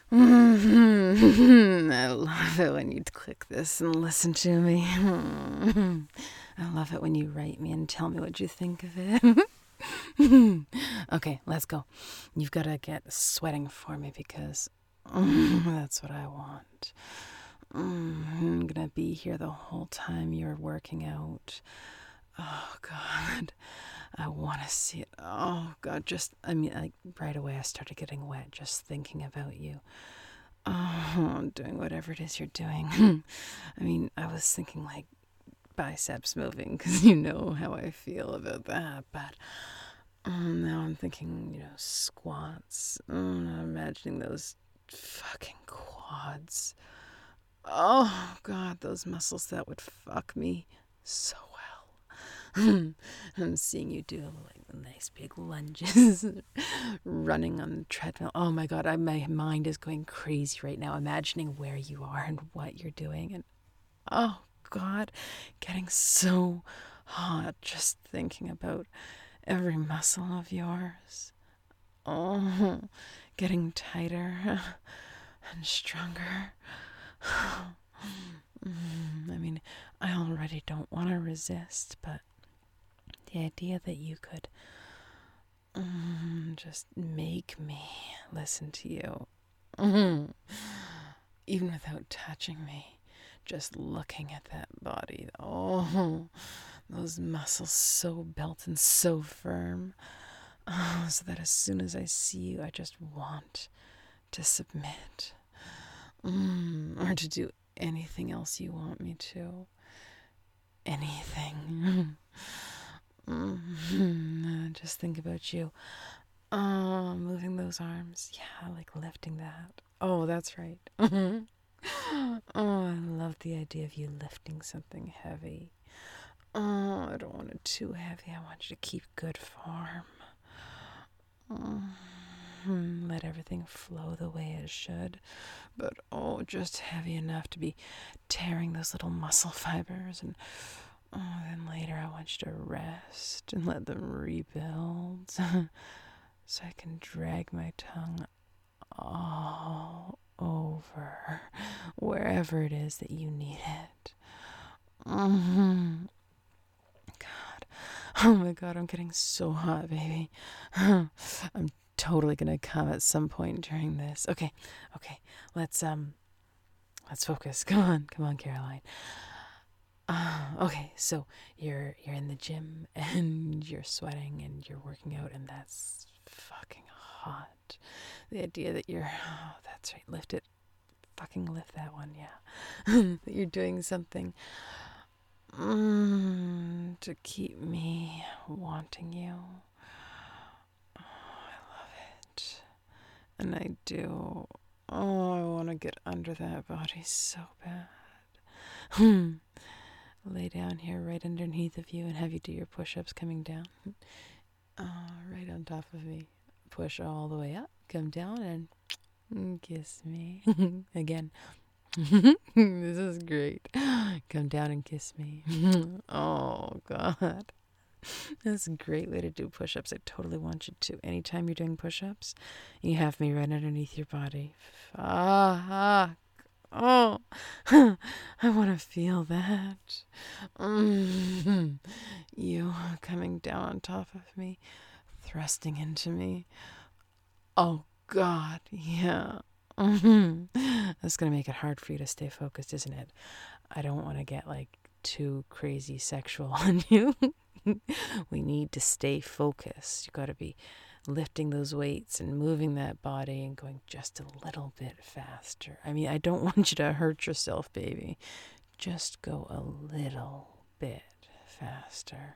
I love it when you click this and listen to me. I love it when you write me and tell me what you think of it. Okay, let's go. You've got to get sweating for me because that's what I want. I'm gonna be here the whole time you're working out. Oh, God. I want to see it. Oh, God. Like right away I started getting wet just thinking about you. Oh, doing whatever it is you're doing. I was thinking like biceps moving because you know how I feel about that. But now I'm thinking, squats. I'm imagining those fucking quads. Oh, God, those muscles that would fuck me so well. I'm seeing you do like nice big lunges, running on the treadmill. Oh my God, my mind is going crazy right now, imagining where you are and what you're doing. And oh God, getting so hot just thinking about every muscle of yours. Oh, getting tighter and stronger. I already don't want to resist, but the idea that you could just make me listen to you, even without touching me, just looking at that body. Oh, those muscles so built and so firm. Oh, so that as soon as I see you, I just want to submit. Or to do anything else you want me to. Anything. Just think about you. Oh, moving those arms. Yeah, like lifting that. Oh, that's right. Oh, I love the idea of you lifting something heavy. Oh, I don't want it too heavy. I want you to keep good form. Let everything flow the way it should. But just heavy enough to be tearing those little muscle fibers. And then later I want you to rest and let them rebuild. So I can drag my tongue all over wherever it is that you need it. God. Oh my God, I'm getting so hot, baby. I'm totally gonna come at some point during this. Okay. Let's focus. Come on, Caroline. Okay, so you're in the gym and you're sweating and you're working out and that's fucking hot. The idea that that's right, lift it. Fucking lift that one, yeah. That you're doing something to keep me wanting you. Oh, I love it. And I do. Oh, I want to get under that body so bad. Lay down here right underneath of you and have you do your push-ups coming down. Right on top of me. Push all the way up. Come down and kiss me. Again. This is great. Come down and kiss me. Oh, God. That's a great way to do push-ups. I totally want you to. Anytime you're doing push-ups, you have me right underneath your body. Fuck. Oh, I want to feel that. You coming down on top of me, thrusting into me. Oh, God, yeah. That's going to make it hard for you to stay focused, isn't it? I don't want to get like too crazy sexual on you. We need to stay focused. You got to be lifting those weights and moving that body and going just a little bit faster. I don't want you to hurt yourself, baby. Just go a little bit faster.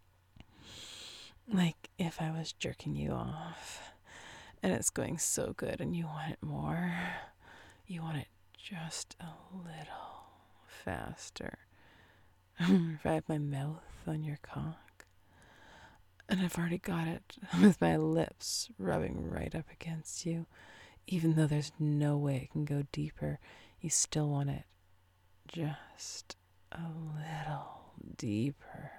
Like if I was jerking you off and it's going so good and you want it more, you want it just a little faster. If I have my mouth on your cock and I've already got it with my lips rubbing right up against you, even though there's no way it can go deeper, you still want it just a little deeper.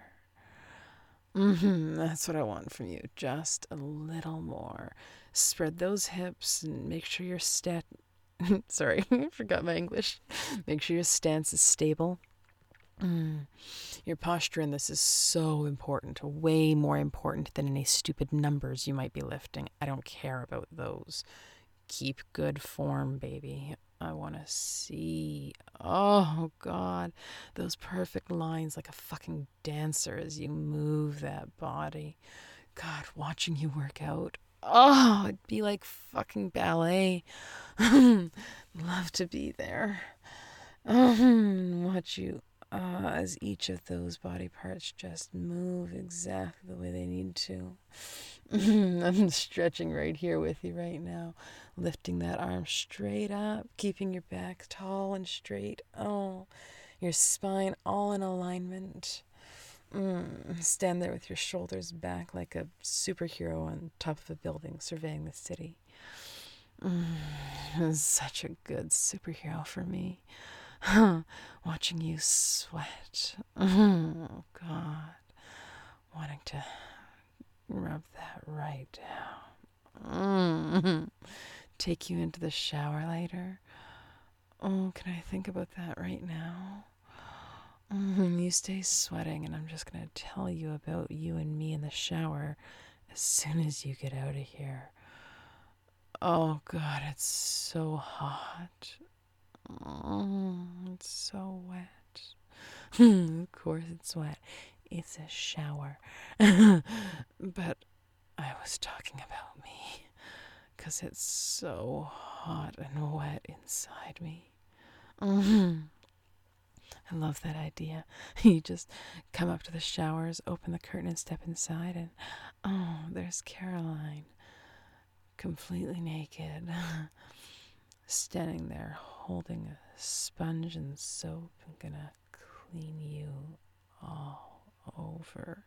That's what I want from you. Just a little more. Spread those hips and make sure you're Sorry, I forgot my English. Make sure your stance is stable. Your posture in this is so important, way more important than any stupid numbers you might be lifting. I don't care about those. Keep good form, baby. I want to see. Oh, God. Those perfect lines like a fucking dancer as you move that body. God, watching you work out. Oh, it'd be like fucking ballet. Love to be there. Watch you as each of those body parts just move exactly the way they need to. I'm stretching right here with you right now, lifting that arm straight up, keeping your back tall and straight. Oh, your spine all in alignment. Stand there with your shoulders back like a superhero on top of a building surveying the city. Such a good superhero for me. Watching you sweat. Oh, God. Wanting to rub that right down. Take you into the shower later. Oh, can I think about that right now? You stay sweating, and I'm just going to tell you about you and me in the shower as soon as you get out of here. Oh, God, it's so hot. It's so wet. Of course it's wet. It's a shower. But I was talking about me, 'cause it's so hot and wet inside me. I love that idea. You just come up to the showers, open the curtain, and step inside, and oh, there's Caroline, completely naked, standing there holding a sponge and soap and gonna clean you all over.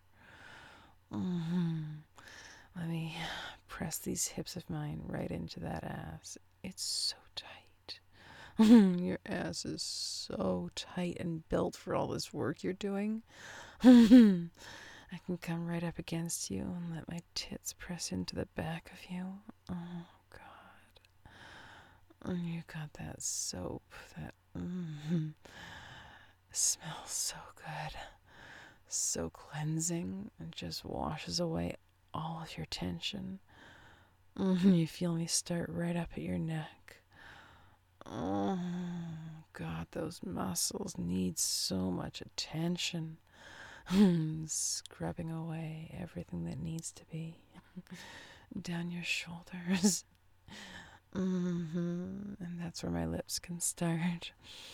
Let me press these hips of mine right into that ass. It's so tight. Your ass is so tight and built for all this work you're doing. I can come right up against you and let my tits press into the back of you. Oh, God. And you got that soap that smells so good. So cleansing and just washes away all of your tension. You feel me start right up at your neck. Oh, God, those muscles need so much attention. Scrubbing away everything that needs to be. Down your shoulders. And that's where my lips can start.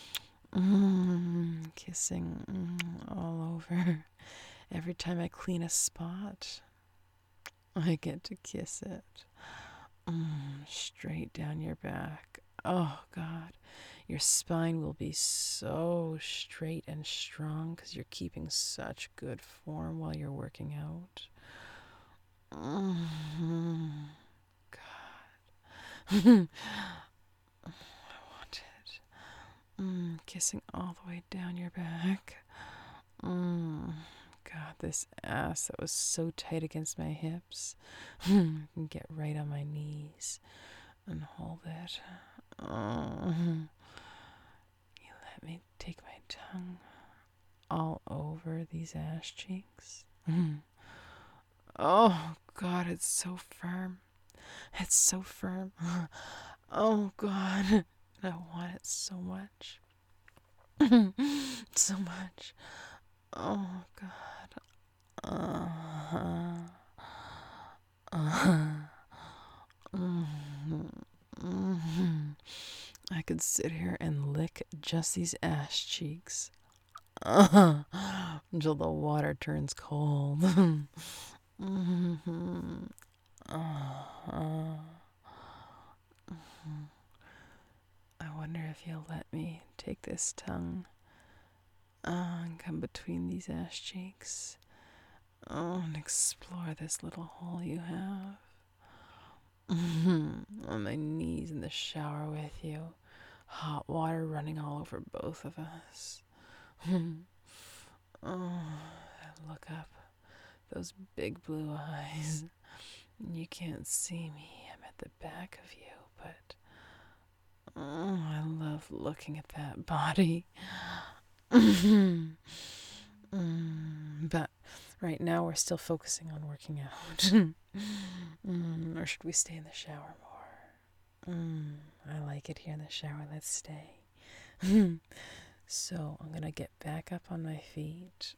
Kissing all over. Every time I clean a spot, I get to kiss it. Straight down your back. Oh, God. Your spine will be so straight and strong because you're keeping such good form while you're working out. God. I want it. Kissing all the way down your back. God, this ass that was so tight against my hips. Can get right on my knees and hold it. You let me take my tongue all over these ass cheeks. Oh, God, it's so firm. It's so firm. Oh, God. I want it so much. So much. Oh, God. I could sit here and lick just these ass cheeks until the water turns cold. I wonder if you'll let me take this tongue and come between these ass cheeks. And explore this little hole you have. On my knees in the shower with you. Hot water running all over both of us. I look up. Those big blue eyes. You can't see me. I'm at the back of you, but looking at that body. But right now we're still focusing on working out. Or should we stay in the shower more? I like it here in the shower. Let's stay. So I'm going to get back up on my feet.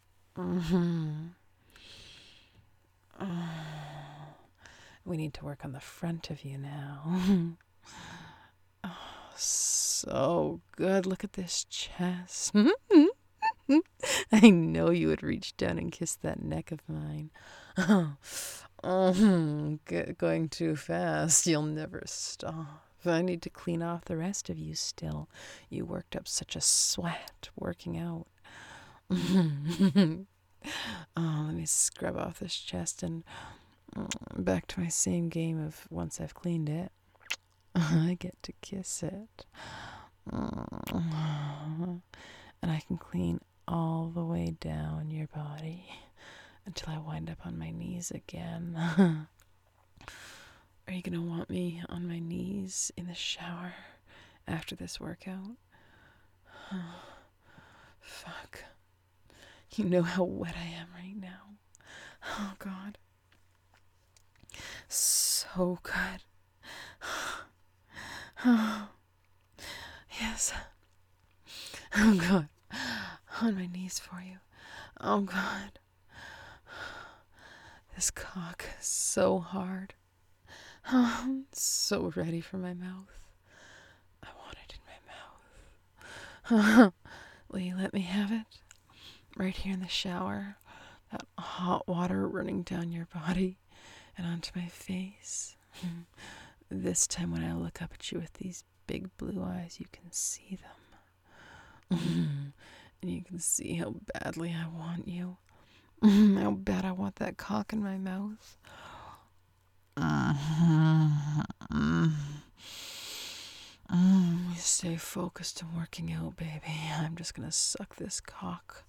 We need to work on the front of you now. Oh, so good. Look at this chest. I know you would reach down and kiss that neck of mine. Going too fast. You'll never stop. I need to clean off the rest of you still. You worked up such a sweat working out. Let me scrub off this chest and back to my same game of once I've cleaned it, I get to kiss it. And I can clean all the way down your body until I wind up on my knees again. Are you going to want me on my knees in the shower after this workout? Fuck. You know how wet I am right now. Oh, God. So good. Oh, yes. Oh, God. On my knees for you. Oh, God. This cock is so hard. Oh, I'm so ready for my mouth. I want it in my mouth. Will you let me have it? Right here in the shower. That hot water running down your body and onto my face. This time when I look up at you with these big blue eyes, you can see them. And you can see how badly I want you. How bad I want that cock in my mouth. Stay focused and working out, baby. I'm just gonna suck this cock.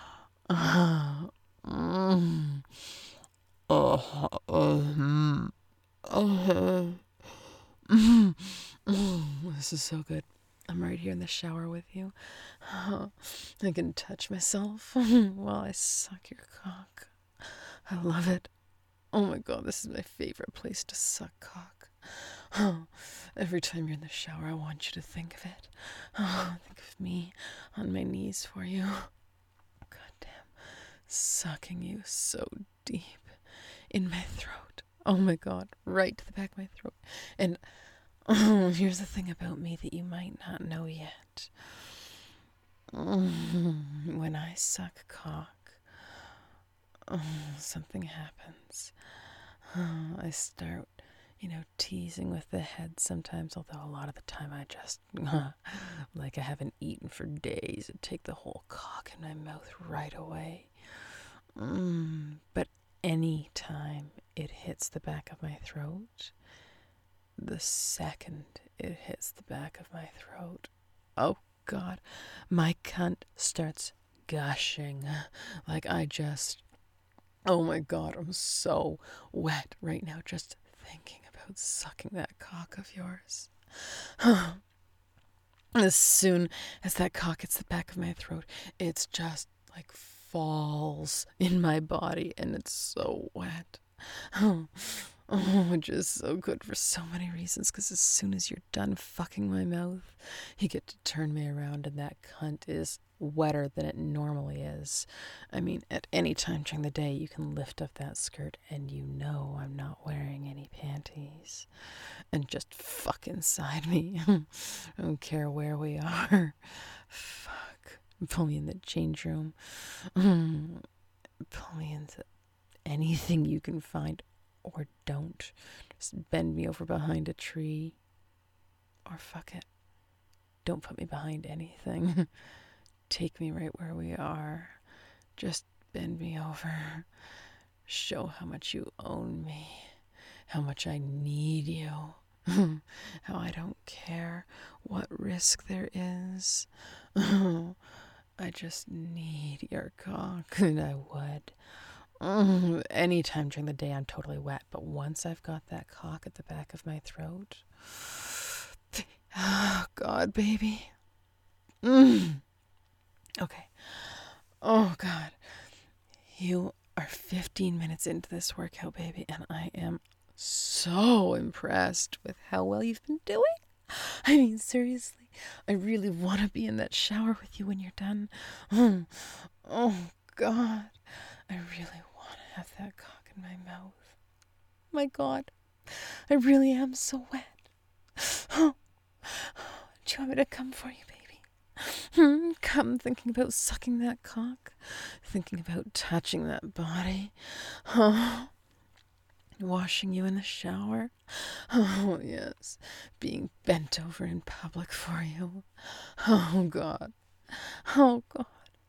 This is so good. I'm right here in the shower with you. I can touch myself while I suck your cock. I love it. Oh my God, this is my favorite place to suck cock. Every time you're in the shower, I want you to think of it. Think of me on my knees for you. Goddamn, sucking you so deep in my throat. Oh my God, right to the back of my throat. And here's the thing about me that you might not know yet. When I suck cock, something happens. I start, teasing with the head sometimes, although a lot of the time I just, like I haven't eaten for days, and take the whole cock in my mouth right away. But any time it hits the back of my throat, the second it hits the back of my throat, oh God, my cunt starts gushing. Like oh my God, I'm so wet right now just thinking about sucking that cock of yours. As soon as that cock hits the back of my throat, it's just like falls in my body and it's so wet. Which is so good for so many reasons, because as soon as you're done fucking my mouth, you get to turn me around and that cunt is wetter than it normally is. I mean, at any time during the day, you can lift up that skirt and I'm not wearing any panties. And just fuck inside me. I don't care where we are. Fuck. Pull me in the change room. Pull me into anything you can find. Or don't. Just bend me over behind a tree. Or fuck it. Don't put me behind anything. Take me right where we are. Just bend me over. Show how much you own me. How much I need you. How I don't care what risk there is. I just need your cock. And I would. Anytime during the day I'm totally wet, but once I've got that cock at the back of my throat, oh God, baby, Okay. Oh, God. You are 15 minutes into this workout, baby, and I am so impressed with how well you've been doing. I mean, seriously, I really want to be in that shower with you when you're done. Oh, God. I really want to have that cock in my mouth. My God. I really am so wet. Oh, do you want me to come for you, baby? Come thinking about sucking that cock, thinking about touching that body, washing you in the shower. Oh, yes, being bent over in public for you. Oh, God. Oh, God.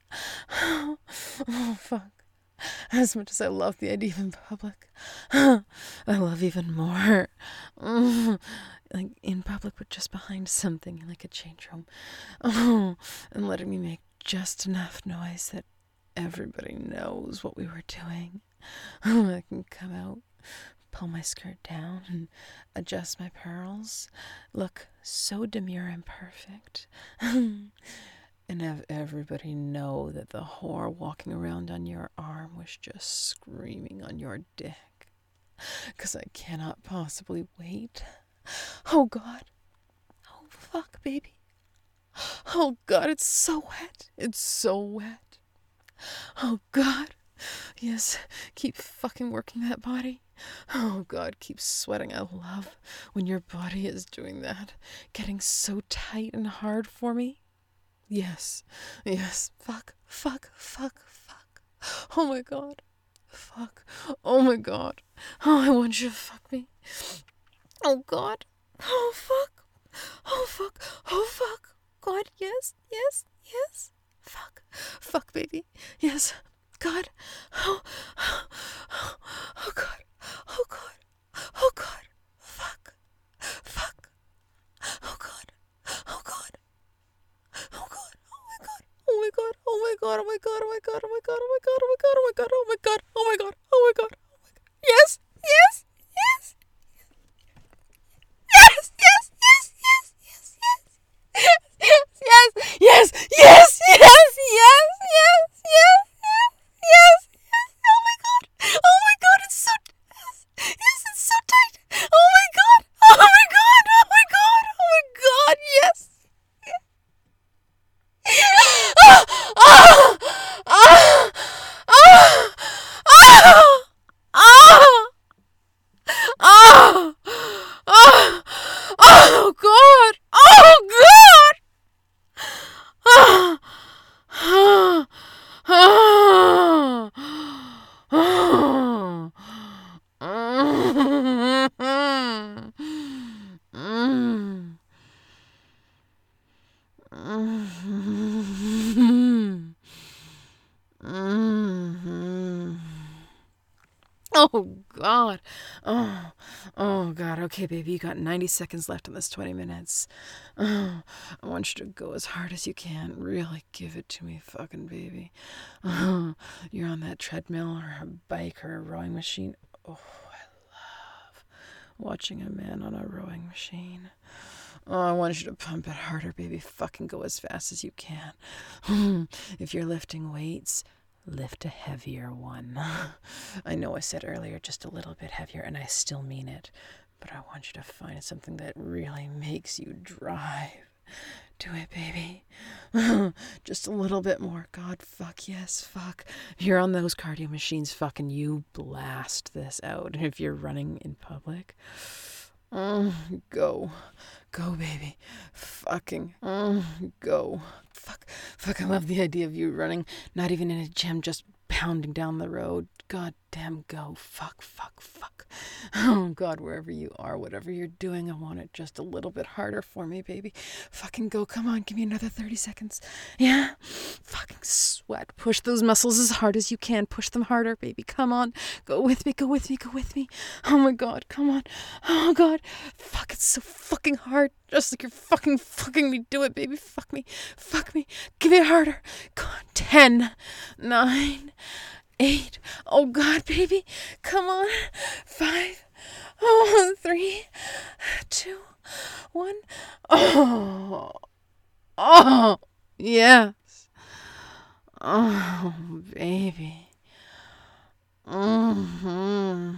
Oh, fuck. As much as I love the idea of in public, I love even more. Like in public, but just behind something, like a change room. And letting me make just enough noise that everybody knows what we were doing. I can come out, pull my skirt down, and adjust my pearls. Look so demure and perfect. And have everybody know that the whore walking around on your arm was just screaming on your dick. 'Cause I cannot possibly wait. Oh, God. Oh, fuck, baby. Oh, God, it's so wet. It's so wet. Oh, God. Yes, keep fucking working that body. Oh, God, keep sweating. I love when your body is doing that. Getting so tight and hard for me. Yes, yes, fuck. Oh my God, fuck. Oh my God. Oh, I want you to fuck me. Oh God. Oh fuck. Oh fuck. Oh fuck. God, yes. Fuck, baby. Yes. God. Oh, oh God. Oh God. Oh God. Fuck. Oh God. Oh God. Oh God. Oh my God. Oh my God. Oh my God. Oh my God. Oh my God. Oh my God. Oh my God. Oh my God. Oh my God. Oh my God. Oh my God. Yes. Oh my God. It's so tight. Oh my God. Oh my God. Oh my God. Oh my God. Yes. Oh God! Oh God! Oh God. Oh God. Okay, baby, you got 90 seconds left in this 20 minutes. I want you to go as hard as you can. Really give it to me, fucking baby. You're on that treadmill or a bike or a rowing machine. Oh, I love watching a man on a rowing machine. Oh, I want you to pump it harder, baby. Fucking go as fast as you can. If you're lifting weights, lift a heavier one. I know I said earlier just a little bit heavier, and I still mean it. But I want you to find something that really makes you drive. Do it, baby. Just a little bit more. God, fuck, yes, fuck. If you're on those cardio machines, fucking you blast this out. And if you're running in public, go. Go, baby. Fucking go. Fuck, I love the idea of you running, not even in a gym, just pounding down the road. God damn, go. Fuck. Oh, God, wherever you are, whatever you're doing, I want it just a little bit harder for me, baby. Fucking go. Come on, give me another 30 seconds. Yeah? Fucking sweat. Push those muscles as hard as you can. Push them harder, baby. Come on. Go with me. Oh, my God. Come on. Oh, God. Fuck, it's so fucking hard. Just like you're fucking me. Do it, baby. Fuck me. Give it harder. Go on. 10, 9, 8. Oh, God, baby. Come on. 5. Oh, 3, 2, 1. Oh. Yes. Oh, baby. Hmm.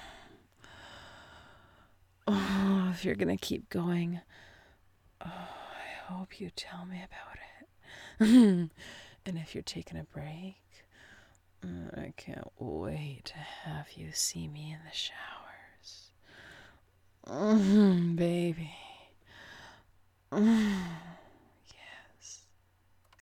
Oh, if you're gonna keep going, I hope you tell me about it. And if you're taking a break, I can't wait to have you see me in the showers. Baby.